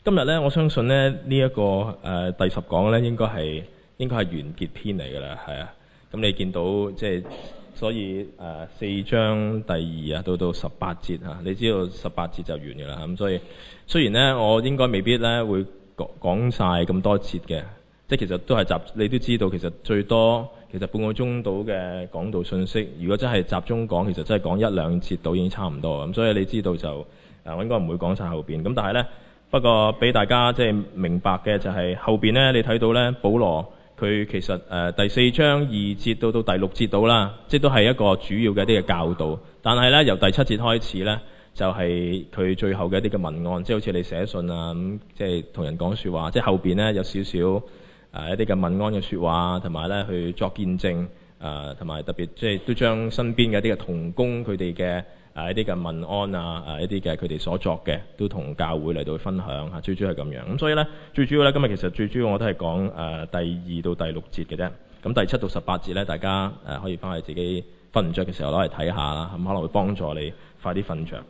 今日咧，我相信咧呢一個第10講咧，應該係完結篇嚟㗎啦，係啊。咁你見到即係所以4章第2到18節嚇，你知道18節就完㗎啦。咁所以雖然咧我應該未必咧會講晒咁多節嘅，即係其實都係你都知道其實最多其實半個鐘到嘅講道信息，如果真係集中講，其實真係講1-2節到已經差唔多。咁所以你知道就我應該唔會講晒後邊。咁但係咧。不過俾大家即係明白嘅就係後邊咧，你睇到咧，保羅佢其實第4章2節到第6節到啦，即係都係一個主要嘅一啲嘅教導。但係咧由第7節開始咧，就係佢最後嘅一啲嘅文案，即係好似你寫信啊咁，即係同人講説話。即係後邊咧有少少一啲嘅文安嘅説話，同埋咧去作見證同埋特別即係都將身邊嘅一啲嘅同工佢哋嘅。一啲嘅問安一啲嘅佢哋所作嘅，都同教會嚟到分享嚇，最主要係咁樣。咁所以咧，最主要咧，今日其實最主要我都係講第2到第6節嘅啫。咁第7到18節咧，大家可以翻去自己瞓唔着嘅時候攞嚟睇下啦，咁可能會幫助你快啲瞓着。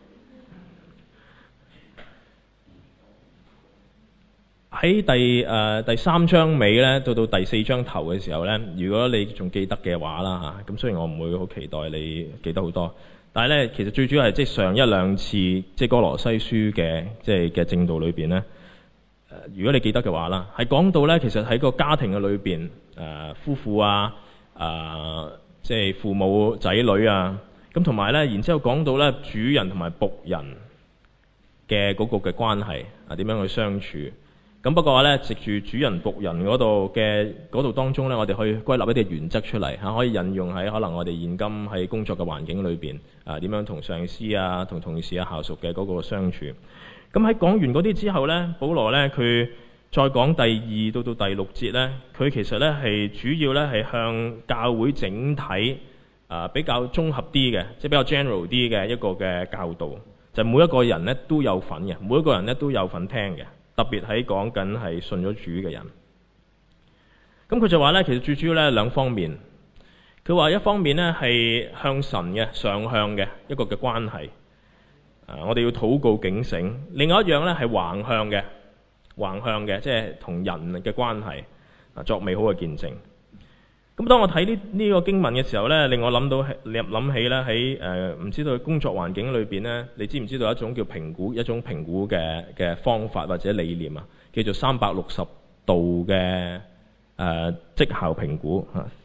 喺第3章尾咧，到第4章頭嘅時候咧，如果你仲記得嘅話啦嚇，咁雖然我唔會好期待你記得好多。但係咧，其實最主要係即係上1-2次即係哥羅西書嘅即係嘅正道裏邊咧，如果你記得嘅話啦，係講到咧，其實喺個家庭嘅裏邊，夫婦啊，即係父母仔女啊，咁同埋咧，然之後講到咧主人同埋僕人嘅嗰個嘅關係啊，點樣去相處。咁不過話咧，藉住主人僕人嗰度當中咧，我哋可以歸納一啲原則出嚟嚇，可以引用喺可能我哋現今喺工作嘅環境裏邊點樣同上司啊、同同事啊、下屬嘅嗰個相處。咁喺講完嗰啲之後咧，保羅咧佢再講第2到第6節咧，佢其實咧係主要咧係向教會整體比較綜合啲嘅，即係比較 general 啲嘅一個嘅教導，就每一個人咧都有份嘅，每一個人咧都有份聽嘅。特別喺講緊係信咗主嘅人，咁佢就話咧，其實最主要咧2方面。佢話一方面咧係向神嘅上向嘅一個嘅關係，我哋要禱告警醒；另外一樣咧係橫向嘅，即係同人嘅關係作美好嘅見證。咁當我睇呢個經文嘅時候咧，令我諗起咧喺唔知道工作環境裏邊咧，你知唔知道一種叫評估嘅方法或者理念啊？叫做360度嘅績效評估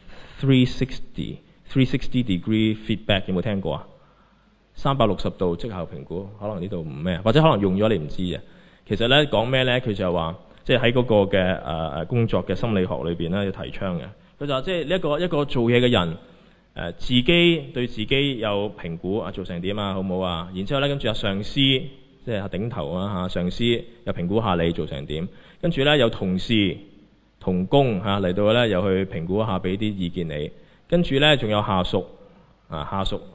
360 degree feedback， 有冇聽過啊？360度績效評估，可能呢度唔咩，或者可能用咗你唔知嘅。其實咧講咩咧？佢就話即係喺嗰個嘅工作嘅心理學裏邊咧要提倡嘅。佢就話即係一個做嘢嘅人，自己對自己有評估啊，做成點啊，好唔好啊？然之後咧，跟住上司即係頂頭啊上司又評估下你做成點。跟住咧有同事同工嚟到咧又去評估下，俾啲意見你。跟住咧仲有下屬下屬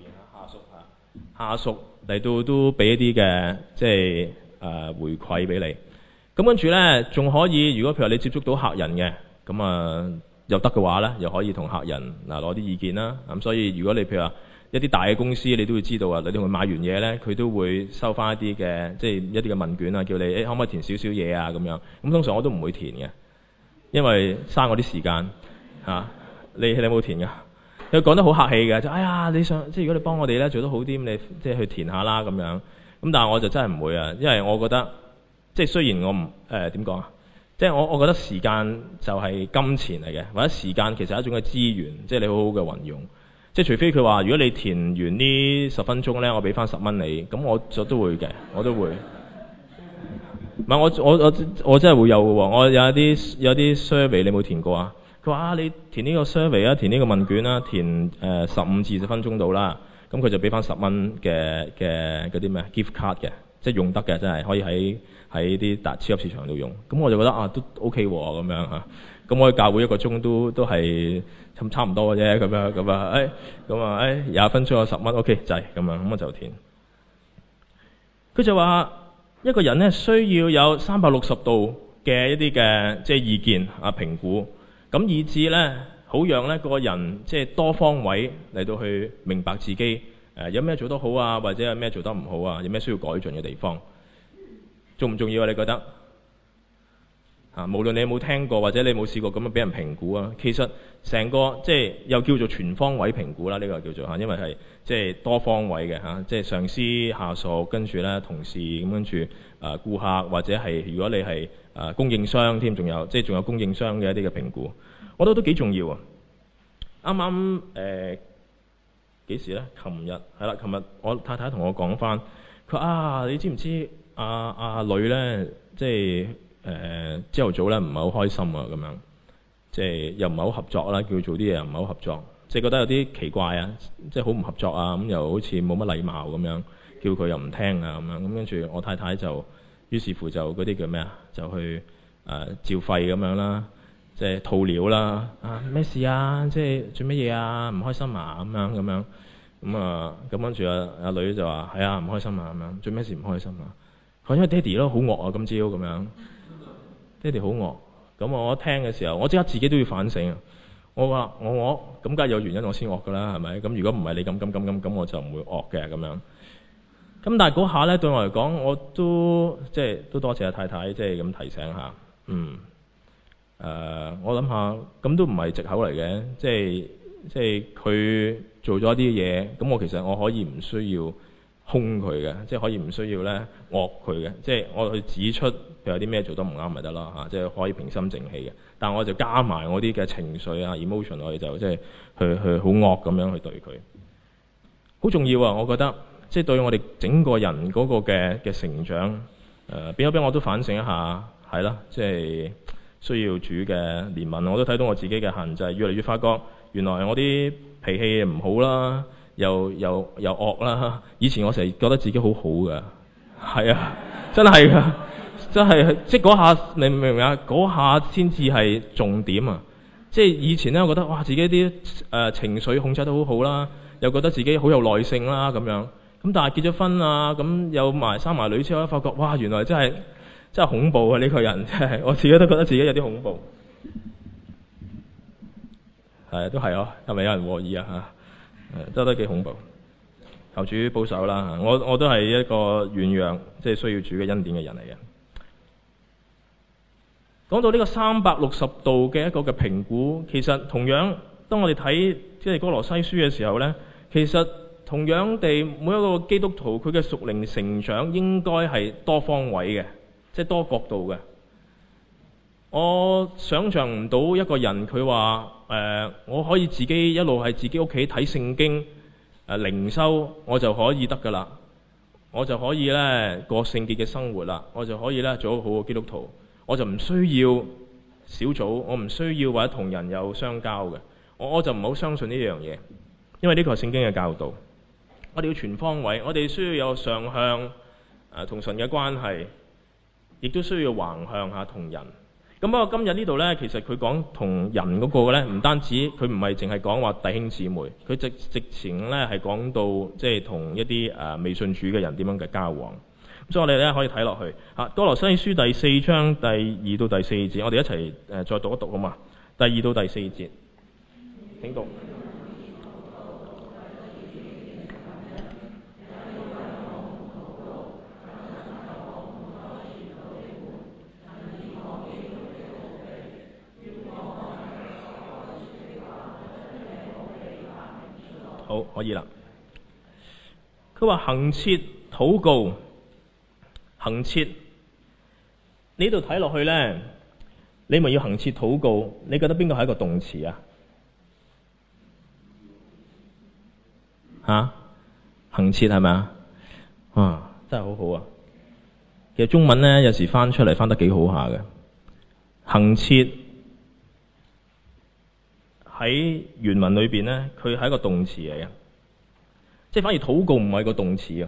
嚟到都俾一啲嘅即係回饋俾你。咁跟住咧仲可以，如果譬如你接觸到客人嘅，咁又得嘅話咧，又可以同客人攞啲意見啦。咁所以如果你譬如話一啲大嘅公司，你都會知道啊，你同佢買完嘢咧，佢都會收翻一啲嘅即係一啲嘅問卷啊，叫你可唔可以填少少嘢啊咁樣。咁通常我都唔會填嘅，因為嘥我啲時間你有冇填㗎？佢講得好客氣嘅，就哎呀你想即係如果你幫我哋咧做得好啲，咁你即係去填下啦咁樣。咁但係我就真係唔會啊，因為我覺得即係雖然我唔點講啊。即係我覺得時間就係金錢嚟嘅，或者時間其實係一種嘅資源，即係你好好嘅運用。即係除非佢話，如果你填完呢10分鐘呢，我俾翻10蚊你，咁我就都會嘅，我都會。唔係我真係會有嘅喎，我有啲 survey 你冇填過啊？佢話你填呢個 survey 啊，填呢個問卷啦，填15至20分鐘到啦，咁佢就俾翻10蚊嘅嗰啲咩 gift card 嘅，即係用得嘅，真係可以喺啲超級市場度用。咁我就覺得都 OK 喎咁樣嚇。咁我去教會1個鐘都係差唔多嘅啫咁樣20分鐘有10蚊 OK 就係咁樣，咁我就填。佢就話一個人咧需要有360度嘅一啲嘅即係意見評估，咁以至咧好讓咧個人即係多方位嚟到去明白自己有咩做得好啊，或者有咩做得唔好啊，有咩需要改進嘅地方。 重唔重要啊？你覺得？無論你有冇聽過或者你有冇試過咁樣俾人評估啊，其實成個即係又叫做全方位評估啦，呢個叫做因為係即係多方位嘅即係上司、下屬，跟住咧同事，咁跟住顧客，或者係如果你係供應商添，仲有供應商嘅一啲嘅評估，我覺得都幾重要啊！啱啱幾時咧？琴日係啦，琴日我太太同我講翻，佢話你知唔知阿女咧，即係朝頭早咧唔係好開心啊，咁樣即係又唔係好合作啦，叫佢做啲嘢又唔係好合作，即係覺得有啲奇怪啊，即係好唔合作啊，咁又好似冇乜禮貌咁樣，叫佢又唔聽啊咁樣，咁跟住我太太就於是乎就嗰啲叫咩啊，就去照肺咁樣啦，即係吐料啦，咩事啊，即係做乜嘢啊，唔開心啊咁樣，咁跟住阿女就話係啊，唔開心啊咁樣，做咩事唔開心啊？佢話因為爹哋咯好惡啊，今朝咁樣。爹哋好惡，咁我一聽嘅時候，我即刻自己都要反省啊！我話我咁梗係有原因我先惡㗎啦，係咪？咁如果唔係你咁，我就唔會惡嘅咁樣。咁但係嗰下呢，對我嚟講，我都即係都多謝阿太太即係咁提醒下。我諗下咁都唔係藉口嚟嘅，即係佢做咗啲嘢，咁我其實我可以唔需要兇佢嘅，即係可以唔需要呢惡佢嘅，即係我去指出佢有啲咩做得唔啱咪得啦即係可以平心靜氣嘅。但係我就加埋我啲嘅情緒emotion， 我哋就即係去好惡咁樣去對佢，好重要啊！我覺得即係對我哋整個人嗰個嘅成長，變咗俾我都反省一下，係啦，即係需要主嘅憐憫。我都睇到我自己嘅限制，越嚟越發覺原來我啲脾氣唔好啦。又惡啦！以前我成日覺得自己好好㗎，係啊，真係㗎，真係即係嗰下你明唔明啊？嗰下先至係重點啊！即係以前咧，我覺得哇，自己啲情緒控制得好好啦，又覺得自己好有耐性啦咁樣。咁但係結咗婚啊，咁有生埋女之後咧，發覺哇，原來真係恐怖啊！呢個人真係，我自己都覺得自己有啲恐怖。係都係咯，係咪有人和議啊？都幾恐怖，求主保守啦！我都係一個軟弱，即係需要主嘅恩典嘅人嚟嘅。講到呢個360度嘅一個嘅評估，其實同樣當我哋睇即係哥羅西書嘅時候呢，其實同樣地每一個基督徒佢嘅屬靈成長應該係多方位嘅，即係多角度嘅。我想象唔到一個人佢話我可以自己一路係自己屋企睇聖經靈修，我就可以得㗎啦，我就可以呢過聖潔嘅生活啦，我就可以呢做一個好嘅基督徒，我就唔需要小組，我唔需要或者同人有相交嘅，我就唔好相信呢樣嘢，因為呢個係聖經嘅教導。我哋要全方位，我哋需要有上向同神嘅關係，亦都需要橫向同人。咁不過今日呢度呢，其實佢講同人嗰個呢，唔單止佢唔係淨係講話弟兄姊妹，佢直情呢係講到即係同一啲未信主嘅人點樣嘅交往。所以我哋呢可以睇落去哥羅西書第4章第2到第4節，我哋一齊再讀一讀好嘛？第2到第4節，請讀。好，可以啦。佢話恆切禱告，恆切，呢度睇落去呢，你咪要恆切禱告，你覺得邊個係一個動詞啊？恆切係咪啊？哇，真係好好啊！其實中文呢，有時翻出嚟翻得幾好下嘅。恆切喺原文裏邊呢，佢係一個動詞嚟嘅，即係反而禱告唔係個動詞啊，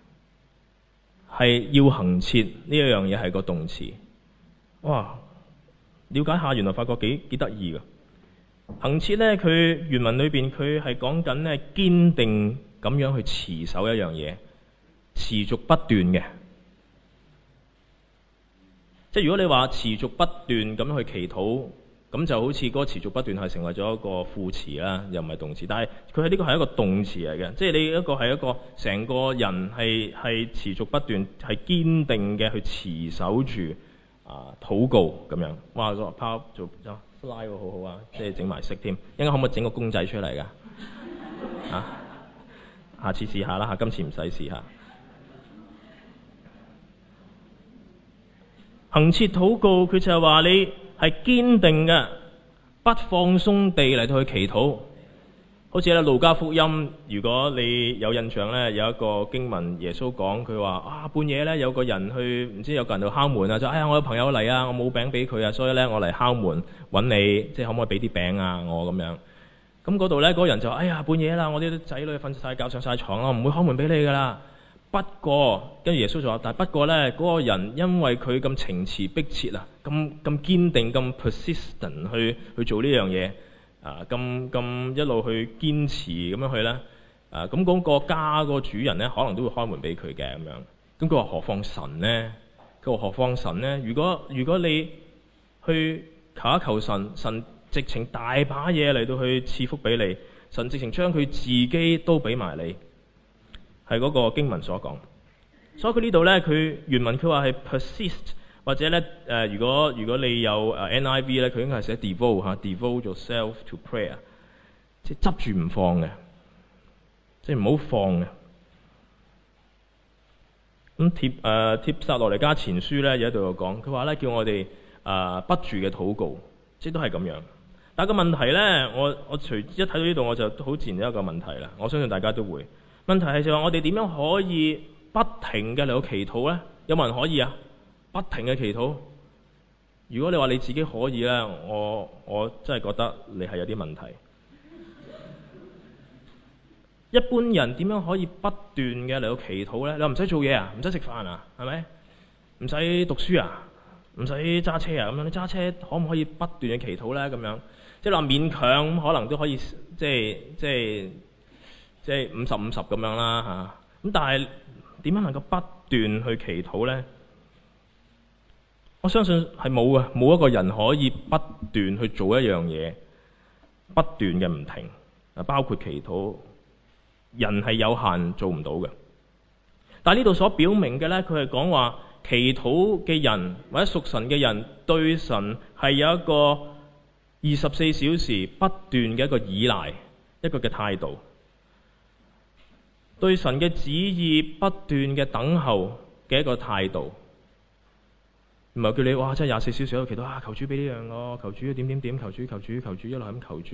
係要恆切呢一樣嘢係個動詞。哇，了解下原來發覺幾得意㗎。恆切呢，佢原文裏邊佢係講緊呢堅定咁樣去持守一樣嘢，持續不斷嘅。即係如果你話持續不斷咁去祈禱， 咁就好似嗰個持續不斷係成為咗一個副詞啦，又唔係動詞。但係佢喺呢個係一個動詞嚟嘅，即係你一個係一個成個人係持續不斷係堅定嘅去持守住禱告咁樣。哇！個 power 做 fly 喎，好好啊，即係整埋色添。應該可唔可以整個公仔出嚟㗎？下次試下啦嚇，今次唔使試下。恆切禱告，佢就係話你係堅定嘅，不放鬆地嚟到去祈禱。好似咧路加福音，如果你有印象咧，有一個經文，耶穌講佢話半夜咧有個人去，唔知有個人去敲門啊，就我有朋友嚟啊，我冇餅俾佢啊，所以咧我嚟敲門揾你，即係可唔可以俾啲餅啊我咁樣。咁嗰度咧嗰個人就半夜啦，我啲仔女瞓晒覺上晒床啦，我唔會開門俾你噶啦。不過，跟住耶穌就話：但係不過咧，嗰個人因為佢咁情詞迫切啊，咁堅定、咁 persistent 去做呢樣嘢，咁一路去堅持咁樣去咧，咁嗰個家個主人咧，可能都會開門俾佢嘅咁樣。咁佢話：何況神呢？佢話：何況神呢？如果你去求一求神，神直情大把嘢嚟到去賜福俾你，神直情將佢自己都俾埋你。係嗰個經文所講，所以佢呢度咧，佢原文佢話係 persist， 或者咧如果你有NIV 咧，佢應該係寫 devote yourself to prayer， 即係執住唔放嘅，即係唔好放嘅。咁帖撒羅尼迦前書咧有一度有講，佢話咧叫我哋不住嘅禱告，即係都係咁樣。但係個問題咧，我隨一睇到呢度我就好自然有一個問題啦，我相信大家都會。問題係就話我哋點樣可以不停嘅嚟到祈禱呢？有冇人可以啊？不停嘅祈禱？如果你話你自己可以呢，我真係覺得你係有啲問題。一般人點樣可以不斷嘅嚟到祈禱呢？你話唔使做嘢啊？唔使食飯啊？係咪？唔使讀書啊？唔使揸車啊？咁樣你揸車可唔可以不斷嘅祈禱呢？咁樣即係話勉強可能都可以，即係50-50咁樣啦嚇，咁但係點樣能夠不斷去祈禱呢？我相信係冇嘅，冇一個人可以不斷去做一樣嘢，不斷嘅唔停，包括祈禱，人係有限做唔到嘅。但係呢度所表明嘅呢，佢係講話祈禱嘅人或者屬神嘅人對神係有一個24小時不斷嘅一個依賴，一個嘅態度。對神嘅旨意不斷嘅等候嘅一個態度，唔係叫你哇真係24小時喺度祈禱求主俾呢樣我，求主點點點，求主一路咁求主。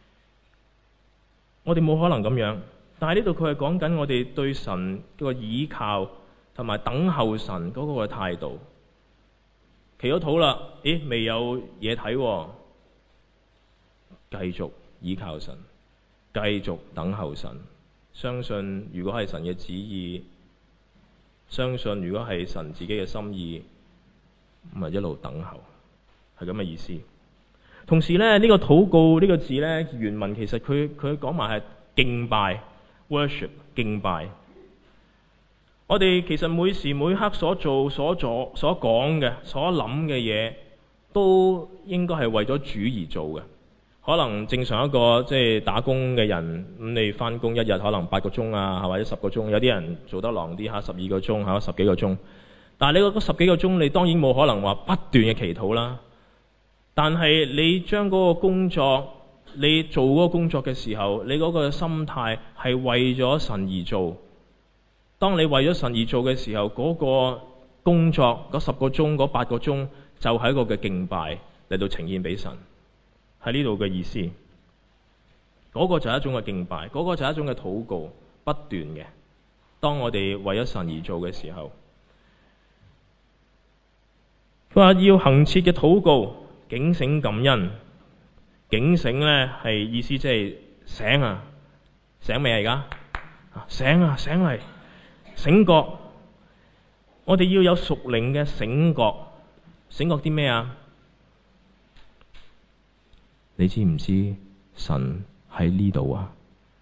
我哋冇可能咁樣，但係呢度佢係講緊我哋對神個倚靠同埋等候神嗰個嘅態度。祈咗禱啦，未有嘢睇，繼續倚靠神，繼續等候神。相信如果係神嘅旨意，相信如果係神自己嘅心意，咪一路等候，係咁嘅意思。同時咧，呢個禱告呢個字咧，原文其實佢講埋係敬拜 worship 敬拜。我哋其實每時每刻所做所講嘅所諗嘅嘢，都應該係為咗主而做嘅。可能正常一個即係打工嘅人，咁你翻工一日可能8個鐘啊，或者10個鐘，有啲人做得狼啲嚇12個鐘嚇10幾個鐘。但係你嗰10幾個鐘，你當然冇可能話不斷嘅祈禱啦。但係你將嗰個工作，你做嗰個工作嘅時候，你嗰個心態係為咗神而做。當你為咗神而做嘅時候，嗰個工作嗰10個鐘嗰8個鐘就係一個嘅敬拜嚟到呈現俾神。係呢度嘅意思，嗰個就係一種嘅敬拜，嗰個就係一種嘅禱告，不斷嘅。當我哋為咗神而做嘅時候，佢話要恆切嘅禱告，警醒感恩。警醒呢係意思即係醒啊，醒未啊而家？醒啊，醒嚟，醒覺。我哋要有屬靈嘅醒覺，醒覺啲咩啊？你知唔知神喺呢度啊？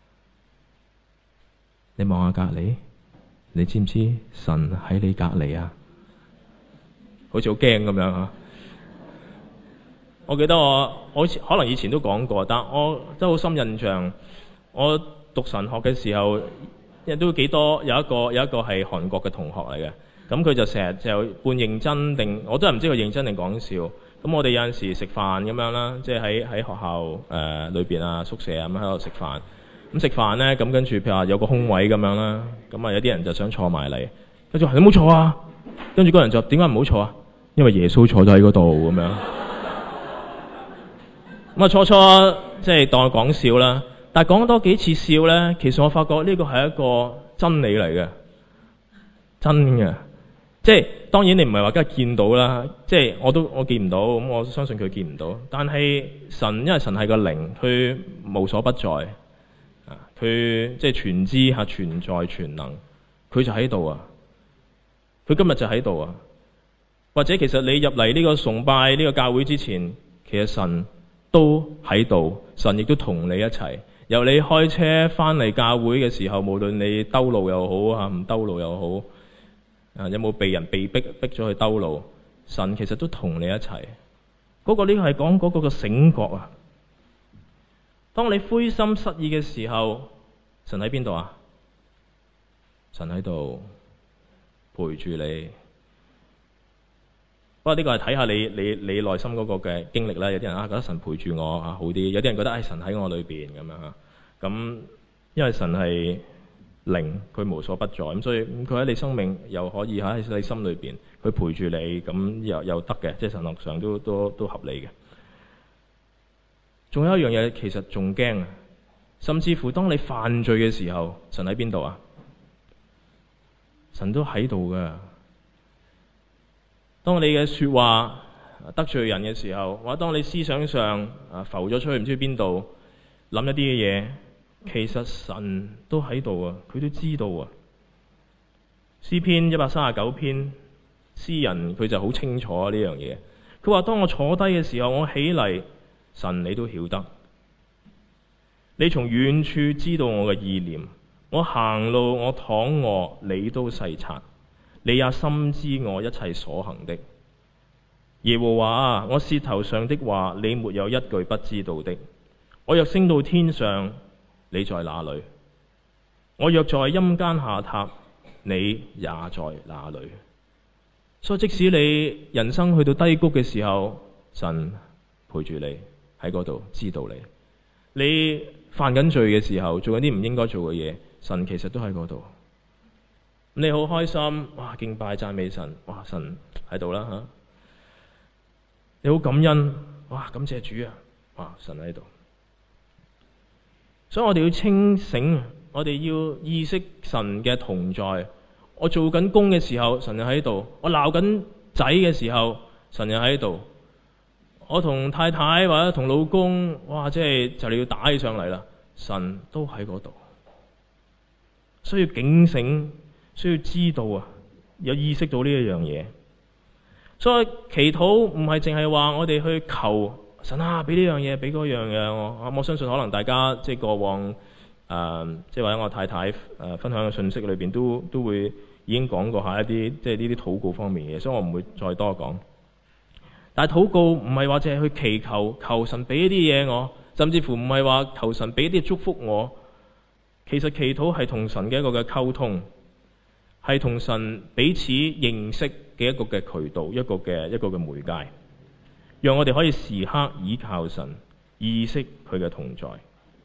你望下隔籬，你知唔知神喺你隔籬啊？好似好驚咁樣啊！ 我記得我好似可能以前都講過，但我都好深印象。我讀神學嘅時候，亦都幾多有一個係韓國嘅同學嚟嘅。咁佢就成日就半認真定，我都係唔知佢認真定講笑。咁我哋有陣時食飯咁樣啦，即係喺學校裏邊啊宿舍咁喺度食飯。咁食飯咧，咁跟住譬如話有個空位咁樣啦，咁啊有啲人就想坐埋嚟，跟住話你唔好坐啊。跟住嗰人就點解唔好坐啊？因為耶穌坐咗喺嗰度咁樣。咁啊初即係當佢講笑啦，但係講多幾次笑咧，其實我發覺呢個係一個真理嚟嘅，真嘅。即係當然你唔係話梗係見到啦，即係我見唔到，咁我相信佢見唔到。但係神，因為神係個靈，佢無所不在啊，佢即係全知嚇、全在全能，佢就喺度啊，佢今日就喺度啊。或者其實你入嚟呢個崇拜呢個教會之前，其實神都喺度，神亦都同你一齊。由你開車翻嚟教會嘅時候，無論你兜路又好嚇，唔兜路又好。有冇被人逼咗去兜路？神其實都同你一齊。呢個係講嗰個醒覺啊！當你灰心失意嘅時候，神喺邊度啊？神喺度陪住你。不過呢個係睇下你內心嗰個嘅經歷啦。有啲人覺得神陪住我好啲，有啲人覺得神喺我裏邊咁樣嚇。咁因為神係靈，佢無所不在，咁所以佢喺你生命又可以喺你心裏邊，佢陪住你，咁又得嘅，即係神學上都合理嘅。仲有一樣嘢其實仲驚啊，甚至乎當你犯罪嘅時候，神喺邊度啊？神都喺度噶。當你嘅說話得罪人嘅時候，或者當你思想上浮咗出去唔知邊度諗一啲嘅嘢，其實神都喺度啊，佢都知道啊。詩篇139篇，詩人佢就好清楚呢樣嘢。佢話當我坐低嘅時候，我起嚟，神你都曉得。你從遠處知道我嘅意念，我行路我躺臥，你都細察。你也深知我一切所行的。耶和華啊，我舌頭上的話，你沒有一句不知道的。我若升到天上，你在哪裏？我若在陰間下榻，你也在哪裏？所以即使你人生去到低谷嘅時候，神陪住你喺嗰度，知道你。你犯緊罪嘅時候，做緊啲唔應該做嘅嘢，神其實都喺嗰度。你好開心，哇！敬拜讚美神，哇！神喺度啦嚇。你好感恩，哇！感謝主啊，哇！神喺度。所以我哋要清醒，我哋要意識神嘅同在。我做緊工嘅時候，神就喺度；我鬧緊仔嘅時候，神就喺度；我同太太或者同老公，哇！即係就你要打起上嚟啦，神都喺嗰度。需要警醒。需要知道啊，有意識到呢一樣嘢。所以祈禱唔係淨係話我哋去求神啊，俾呢樣嘢，俾嗰樣嘢。我相信可能大家即係過往即係或者我太太分享嘅信息裏邊都會已經講過下一啲即係呢啲禱告方面嘅嘢，所以我唔會再多講。但係禱告唔係話淨係去祈求神俾一啲嘢我，甚至乎唔係話求神俾一啲祝福我。其實祈禱係同神嘅一個嘅溝通。係同神彼此認識嘅一個嘅渠道，一個嘅媒介，讓我哋可以時刻倚靠神，意識佢嘅同在。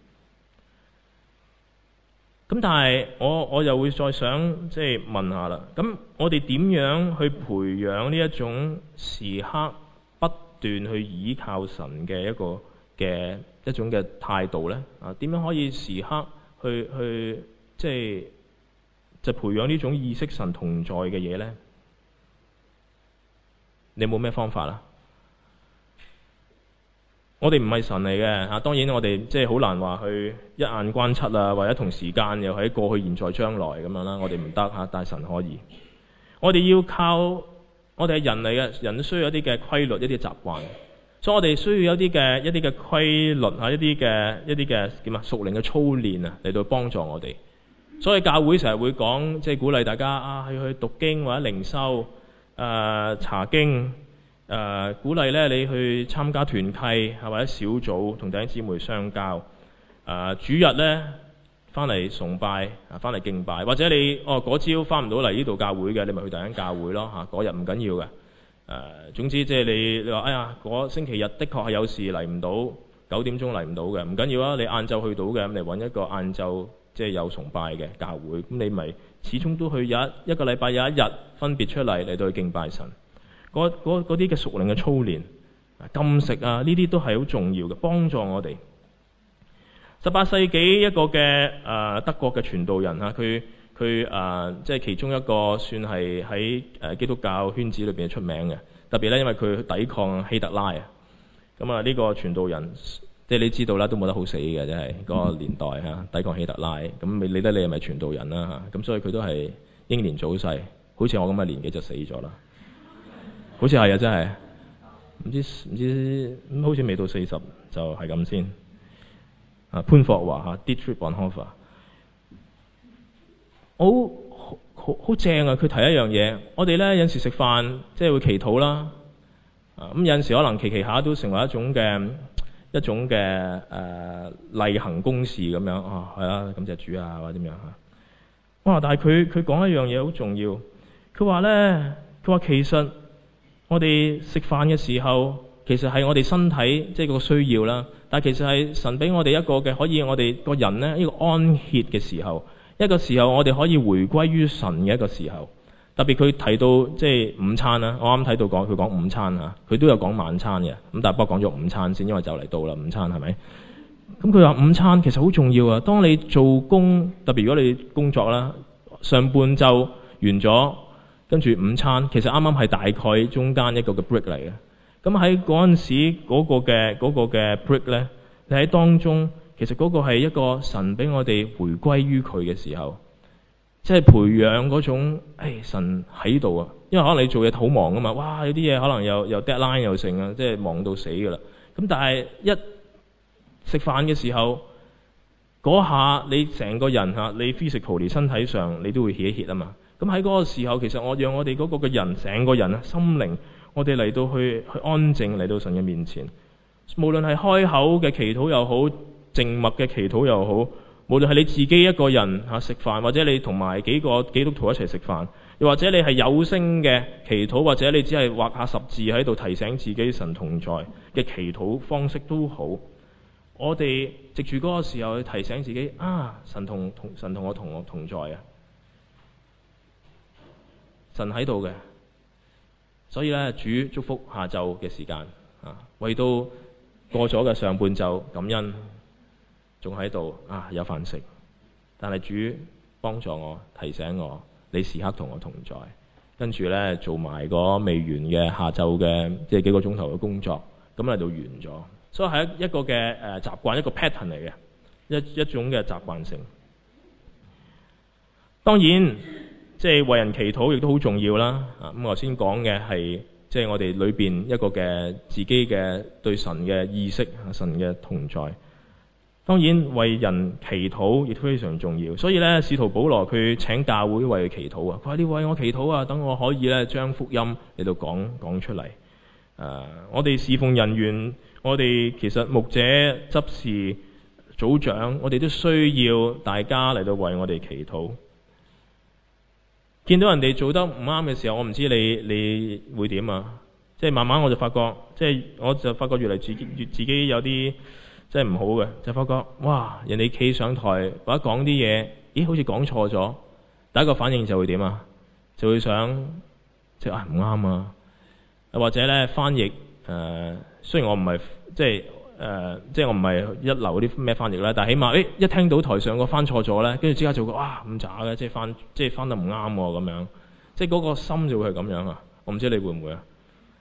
咁但係我又會再想即係問下啦，咁我哋點樣去培養呢一種時刻不斷去倚靠神嘅一種嘅態度呢？點樣可以時刻去即係就培養呢種意識神同在嘅嘢呢？你有冇咩方法啊？我哋唔係神嚟嘅嚇，當然我哋即係好難話去一眼關七啊，或者同時間又喺過去、現在、將來咁樣啦。我哋唔得嚇，但係神可以。我哋要靠，我哋係人嚟嘅，人都需要一啲嘅規律、一啲習慣，所以我哋需要一啲嘅規律嚇，一啲嘅點啊屬靈嘅操練啊，嚟到幫助我哋。所以教會成日會講，即係鼓勵大家去讀經或者靈修，查經， 鼓勵咧你去參加團契或者小組，同弟兄姊妹相交。主日咧翻嚟崇拜，翻嚟敬拜，或者你嗰朝翻唔到嚟呢度教會嘅，你咪去第間教會咯嚇。嗰日唔緊要嘅。總之即係你話哎呀嗰星期日的確係有事嚟唔到，9點鐘嚟唔到嘅，唔緊要啊。你晏晝去到嘅，咁你揾一個晏晝即係有崇拜嘅教會，咁你咪始終都去一個禮拜有一日分別出嚟到去敬拜神。嗰啲嘅屬靈嘅操練、禁食啊，呢啲都係好重要嘅，幫助我哋。18世紀一個嘅德國嘅傳道人嚇，佢即係其中一個算係喺基督教圈子裏邊出名嘅，特別咧因為佢抵抗希特拉啊。咁呢個傳道人即係你知道啦，都冇得好死嘅，真係嗰個年代嚇，抵抗希特拉。咁你理得你係咪傳道人啦嚇？咁所以佢都係英年早逝，好似我咁嘅年紀就死咗啦。好似係啊，真係唔知咁，好似未到40就係咁先。潘霍華嚇 Dietrich Bonhoeffer 好正啊！佢提一樣嘢，我哋咧有陣時食飯即係會祈禱啦。咁有陣時可能祈下都成為一種嘅例行公事咁樣係啦，感謝主啊或者點樣嚇。哇！但係佢講一樣嘢好重要，佢話其實我哋食飯嘅時候，其實係我哋身體即係個需要啦。但係其實係神俾我哋一個嘅可以我哋個人呢一個安歇嘅時候，一個時候我哋可以回歸於神嘅一個時候。特別佢提到即係午餐啦，我啱睇到佢講午餐嚇，佢都有講晚餐嘅。咁但係不過講咗午餐先，因為就嚟到啦午餐係咪？咁佢話午餐其實好重要啊。當你做工，特別如果你工作啦，上半晝完咗，跟住午餐其實啱啱係大概中間一個嘅 break 嚟嘅。咁喺嗰陣時嗰個嘅 break 咧，你喺當中其實嗰個係一個神俾我哋回歸於佢嘅時候，即係培養嗰種神喺度啊。因為可能你做嘢好忙啊嘛，哇有啲嘢可能又 deadline 又成啊，即係忙到死噶啦。咁但係一食飯嘅時候，嗰下你成個人嚇，你 physically 身體上你都會歇一歇啊嘛。咁喺嗰個時候，其實我讓我哋嗰個嘅人成個人啊心靈，我哋嚟到去安靜嚟到神嘅面前，無論係開口嘅祈禱又好，靜默嘅祈禱又好，無論係你自己一個人食飯，或者你同埋幾個基督徒一齊食飯，又或者你係有聲嘅祈禱，或者你只係畫下十字喺度提醒自己神同在嘅祈禱方式都好，我哋藉住嗰個時候去提醒自己神同我同在啊，神喺度嘅。所以咧，主祝福下晝嘅時間為到過咗嘅上半晝感恩，仲喺度有飯食。但係主幫助我，提醒我，你時刻同我同在。跟住咧做埋個未完嘅下晝嘅即係幾個鐘頭嘅工作，咁嚟到完咗。所以係一個嘅習慣，一個 pattern 嚟嘅，一種嘅習慣性。當然。即係為人祈禱亦都好重要啦。咁我先講嘅係即係我哋裏邊一個嘅自己嘅對神嘅意識，神嘅同在。當然為人祈禱亦都非常重要。所以咧，使徒保羅佢請教會為佢祈禱啊。佢話：你為我祈禱啊，等我可以咧將福音嚟到講出嚟。我哋侍奉人員，我哋其實牧者、執事、組長，我哋都需要大家嚟到為我哋祈禱。見到人哋做得唔啱嘅時候，我唔知你會點啊？即係慢慢我就發覺，我就發覺越嚟自己有啲即係唔好嘅，就發覺哇！人哋企上台或者講啲嘢，咦好似講錯咗，第一個反應就會點啊？就會想即係唔啱啊！或者咧翻譯雖然我唔係即係我唔係一流嗰啲咩翻譯啦，但係起碼一聽到台上個翻錯咗咧，跟住即刻就會咁渣嘅，即係翻得唔啱喎咁樣，即係嗰個心就會係咁樣啊！我唔知你會唔會啊？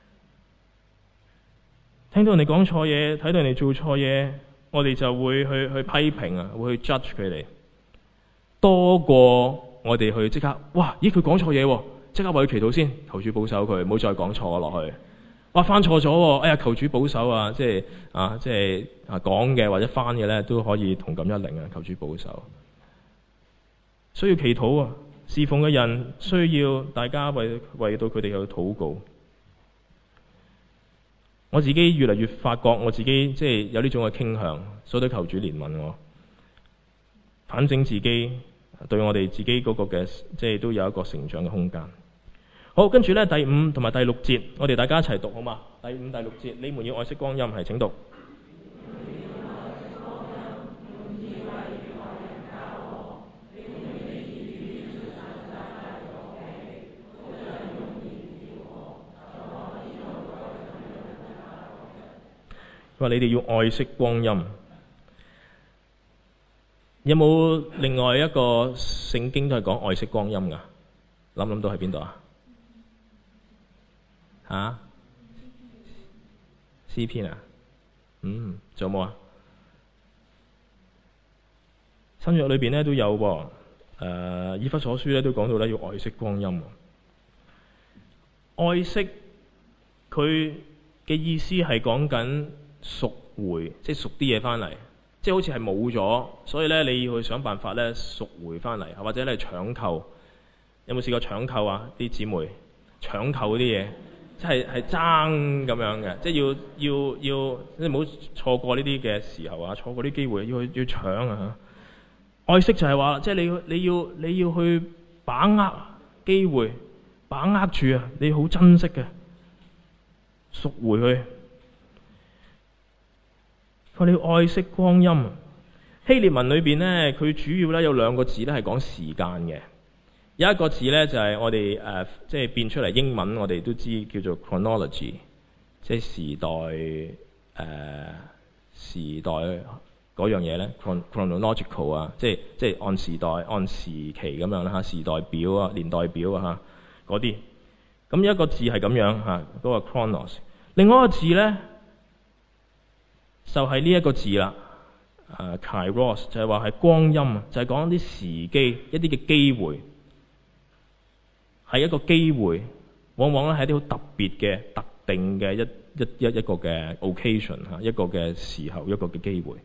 聽到人哋講錯嘢，睇到人哋做錯嘢，我哋就會去批評啊，會去 judge 佢哋，多過我哋去即刻咦佢講錯嘢喎，即刻為佢祈禱先，求主保守佢，唔好再講錯落去。翻錯咗喎！哎呀，求主保守啊！即係講嘅或者翻嘅咧，都可以同感一靈啊！求主保守，需要祈禱啊！侍奉嘅人需要大家為到佢哋去禱告。 我自己越嚟越發覺我自己即係有呢種嘅傾向，所以都求主憐憫我，反省自己，對我哋自己嗰個嘅即係都有一個成長嘅空間。好，跟住呢，第5同埋第6節，我哋大家一齊讀好嘛？第5、第6節，你們要愛惜光陰，係請讀。佢話你哋要愛惜光陰。有冇另外一個聖經都係講愛惜光陰㗎？諗到喺邊度啊？嚇？詩篇啊？仲有冇啊？新約裏邊咧都有喎。以弗所書咧都講到咧要愛惜光陰。愛惜佢嘅意思係講緊贖回，即係贖啲嘢翻嚟，即係好似係冇咗，所以咧你要去想辦法咧贖回翻嚟，或者你搶購。有冇試過搶購啊？啲姊妹搶購嗰啲嘢，即係爭咁樣嘅，即係要你唔好錯過呢啲嘅時候啊，錯過啲機會要搶啊！愛惜就係話，即係你要去把握機會，把握住啊！你好珍惜嘅，贖回去。佢你要愛惜光陰。希臘文裏邊呢，佢主要咧有2個字咧係講時間嘅。有一個字咧就係我哋即係變出嚟英文，我哋都知叫做 chronology， 即係時代嗰樣嘢咧 chronological 啊，即係按時代按時期咁樣啦嚇，時代表啊年代表啊嚇嗰啲。咁一個字係咁樣嚇，嗰個 chronos。另外一個字咧就係呢一個字啦，kairos 就係話係光陰啊，就係講啲時機一啲嘅機會。係一個機會，往往咧係一啲好特別嘅、特定嘅一個嘅 occasion 嚇，一個嘅時候，一個嘅機會。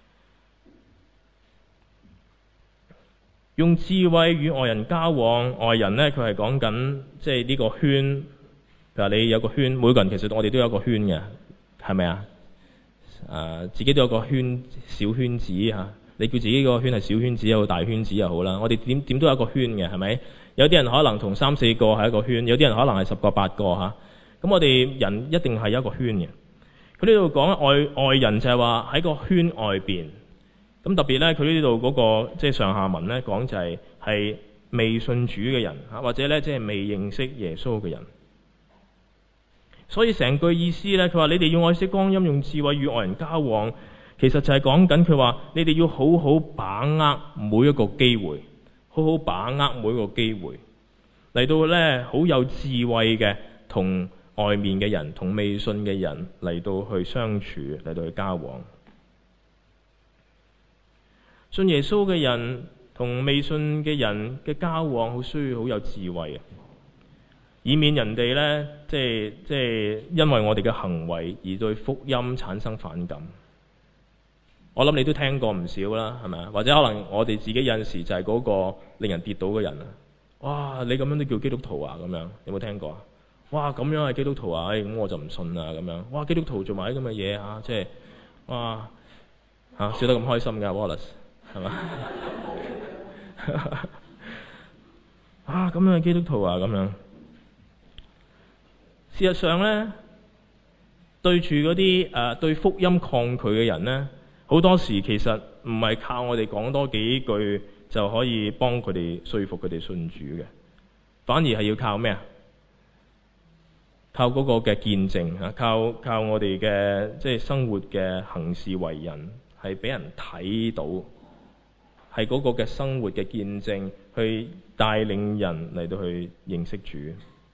用智慧與外人交往，外人呢，佢係講緊即係呢個圈。譬如你有個圈，每個人其實我哋都有個圈嘅，係咪啊？自己都有個圈，小圈子嚇。你叫自己個圈係小圈子又好，大圈子又好啦。我哋點都有一個圈嘅，係咪？有啲人可能同3、4個係一個圈，有啲人可能係10個、8個嚇。咁我哋人一定係有一個圈嘅。佢呢度講外人就係話喺個圈外邊。咁特別咧，佢呢度嗰個即係上下文咧講就係未信主嘅人嚇，或者咧即係未認識耶穌嘅人。所以成句意思咧，佢話你哋要愛惜光陰，用智慧與外人交往，其實就係講緊佢話你哋要好好把握每一個機會。好好把握每個機會，嚟到咧好有智慧嘅同外面嘅人、同未信嘅人嚟到去相處，嚟到去交往。信耶穌嘅人同未信嘅人嘅交往，好需要好有智慧啊，以免人哋咧即係因為我哋嘅行為而對福音產生反感。我諗你都聽過唔少啦，係咪啊？或者可能我哋自己有陣時就係嗰個令人跌倒嘅人啊！哇，你咁樣都叫基督徒啊？咁樣有冇聽過啊？哇，咁樣係基督徒啊？咁我就唔信啦咁樣。哇，基督徒做埋啲咁嘅嘢啊！即係哇笑得咁開心㗎 Wallace 係嘛？咁樣係基督徒啊咁樣。事實上咧，對住嗰啲對福音抗拒嘅人咧，好多時其實唔係靠我哋講多幾句就可以幫佢哋說服佢哋信主嘅，反而係要靠咩啊？靠嗰個嘅見證嚇，靠我哋嘅即係生活嘅行事為人，係俾人睇到，係嗰個嘅生活嘅見證，去帶領人嚟到去認識主。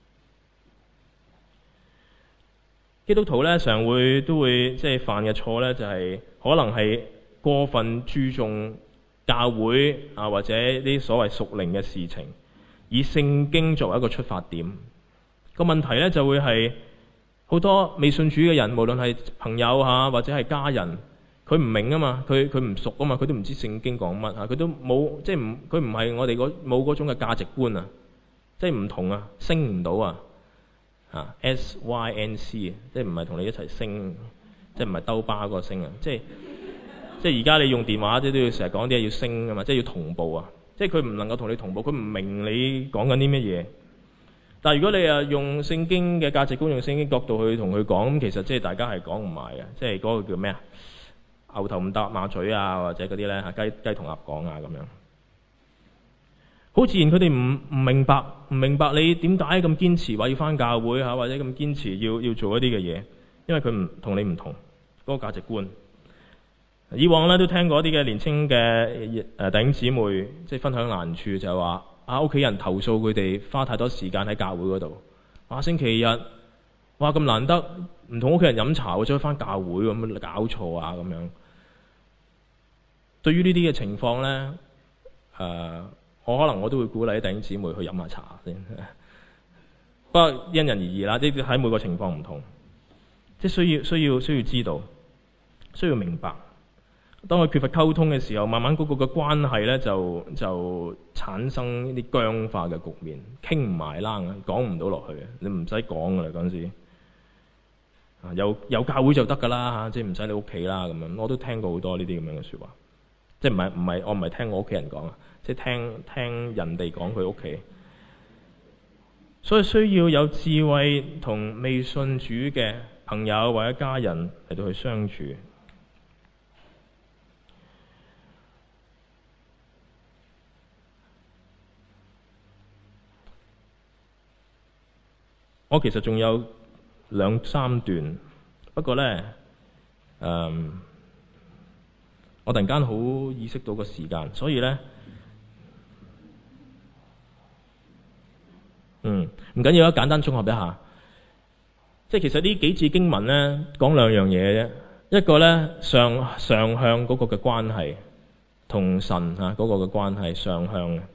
基督徒咧常都會即係犯嘅錯咧，就係可能係過分注重教會或者啲所謂屬靈嘅事情，以聖經作為一個出發點。個問題咧就會係好多未信主嘅人，無論係朋友或者係家人，佢唔明啊嘛，佢唔熟啊嘛，佢都唔知聖經講乜佢都冇即係佢唔係我哋冇嗰種嘅價值觀啊，即係唔同啊，升唔到啊。 SYNC，即係唔係同你一齊升，即係唔係兜巴嗰個升啊，即係而家你用電話即都要成日講啲嘢要升㗎嘛，即係要同步啊，即係佢唔能夠同你同步，佢唔明你講緊啲乜嘢。但係如果你用聖經嘅價值觀，用聖經角度去同佢講，咁其實即係大家係講唔埋嘅，即係嗰個叫咩啊？牛頭唔搭馬嘴啊，或者嗰啲咧雞同鴨講啊咁樣。好自然佢哋唔明白你點解咁堅持話要返教會或者咁堅持要做一啲嘅嘢，因為佢同你唔同嗰個價值觀。以往咧都聽過一啲嘅年青嘅弟兄姊妹即係分享難處，就係話屋企人投訴佢哋花太多時間喺教會嗰度，星期日咁難得唔同屋企人飲茶，再返教會咁搞錯啊咁樣。對於呢啲嘅情況咧，可能我都會鼓勵啲弟兄姊妹去飲下茶先。不過因人而異啦，啲喺每個情況唔同，即係需要知道，需要明白。當佢缺乏溝通嘅時候，慢慢嗰個嘅關係咧就產生啲僵化嘅局面，傾唔埋啦，講唔到落去，你唔使講噶啦嗰陣時。有教會就得噶啦即係唔使你屋企啦咁樣。我都聽過好多呢啲咁樣嘅説話，即係我唔係聽我屋企人講啊，即係聽人哋講佢屋企。所以需要有智慧同未信主嘅朋友或者家人嚟到去相處。我其實仲有2-3段，不過呢，我突然間好意識到個時間，所以呢，唔緊要啦，簡單綜合一下。即係其實呢幾節經文呢，講兩樣嘢啫。一個呢，上向嗰個嘅關係，同神嗰個嘅關係上向嘅。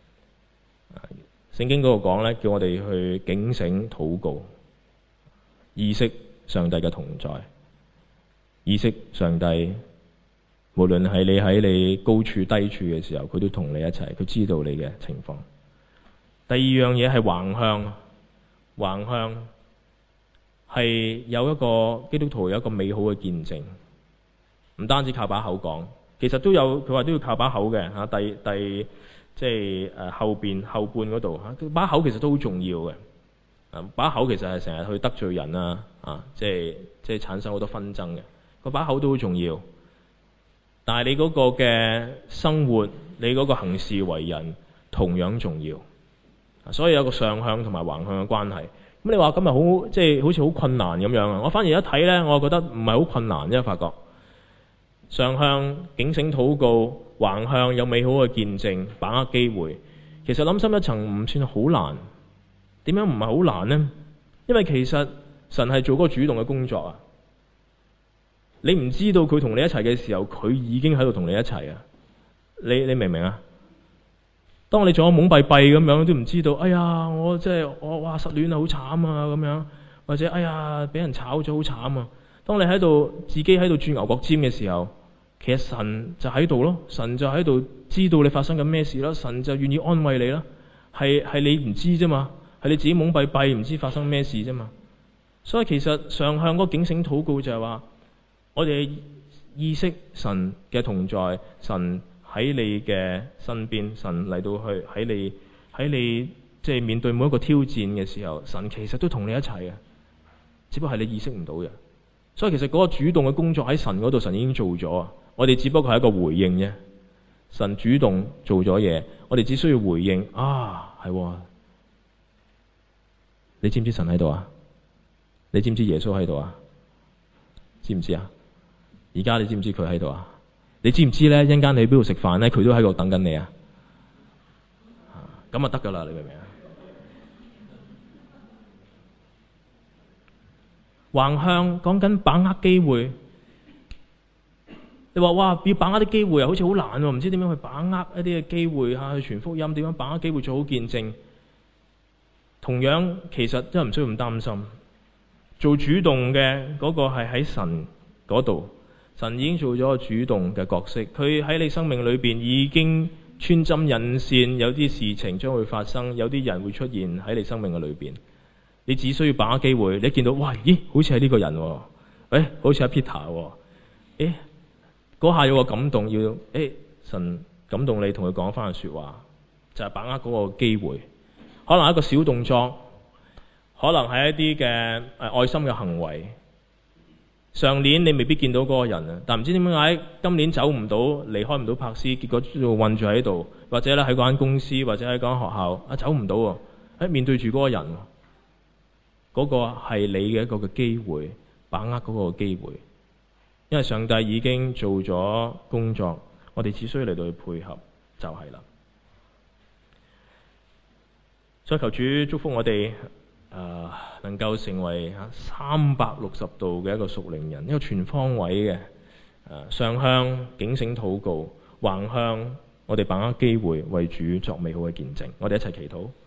聖經嗰度講呢，叫我哋去警醒禱告，意識上帝嘅同在，意識上帝無論係你喺你高處低處嘅時候，佢都同你一齊，佢知道你嘅情況。第二樣嘢係橫向係有一個基督徒有一個美好嘅見證，唔單止靠把口講，其實都有佢話都要靠把口嘅即係後半嗰度把口其實都好重要嘅。把口其實係成日去得罪人即係產生好多紛爭嘅。個把口都好重要，但係你嗰個嘅生活，你嗰個行事為人同樣重要。所以有個上向同埋橫向嘅關係。咁你話今日好似好困難咁樣啊？我反而一睇呢，我覺得唔係好困難啫。發覺上向警醒禱告，橫向有美好嘅見證，把握機會。其實諗深一層唔算好難。點樣唔係好難呢？因為其實神係做嗰個主動嘅工作啊。你唔知道佢同你一齊嘅時候，佢已經喺度同你一齊啊。你明唔明啊？當你仲有懵閉閉咁樣都唔知道，哎呀我哇失戀啊好慘啊咁樣，或者哎呀俾人炒咗好慘啊。當你喺度自己喺度轉牛角尖嘅時候，其實神就喺度咯，神就喺度知道你發生緊咩事啦，神就願意安慰你啦。係你唔知啫嘛，係你自己懵閉閉唔知發生咩事啫嘛。所以其實上向嗰個警醒禱告就係話，我哋意識神嘅同在，神喺你嘅身邊，神嚟到去喺你即係面對每一個挑戰嘅時候，神其實都同你一齊嘅，只不過係你意識唔到嘅。所以其實嗰個主動嘅工作喺神嗰度，神已經做咗啊。我哋只不過係一個回應啫。神主動做咗嘢，我哋只需要回應啊，係。你知唔知神喺度啊？你知唔知耶穌喺度啊？知唔知啊？而家你知唔知佢喺度啊？你知唔知咧？一陣間你喺邊度食飯咧？佢都喺度等緊你啊！咁啊得噶啦，你明唔明啊？橫向講緊把握機會。你話哇，要把握啲機會啊，好似好難喎，唔知點樣去把握一啲嘅機會去傳福音，點樣把握機會做好見證。同樣其實真係唔需要咁擔心，做主動嘅嗰個係喺神嗰度。神已經做咗個主動嘅角色，佢喺你生命裏邊已經穿針引線，有啲事情將會發生，有啲人會出現喺你生命嘅裏邊。 你只需要把握機會。你一見到哇，咦，好似係呢個人喎，好似係 Peter 喎，嗰下有個感動，神感動你同佢講翻句説話，就係把握嗰個機會。可能一個小動作，可能係一啲嘅愛心嘅行為。上年你未必見到嗰個人啊，但唔知點解今年走唔到，離開唔到柏斯，結果就困住喺度，或者咧喺嗰間公司，或者喺嗰間學校走唔到喎。面對住嗰個人，嗰個係你嘅一個嘅機會，把握嗰個機會，因為上帝已經做咗工作，我哋只需要嚟到去配合就係啦。所以求主祝福我哋，能夠成為360度嘅一個屬靈人，一個全方位嘅上向警醒禱告，橫向我哋把握機會為主作美好嘅見證。我哋一齊祈禱。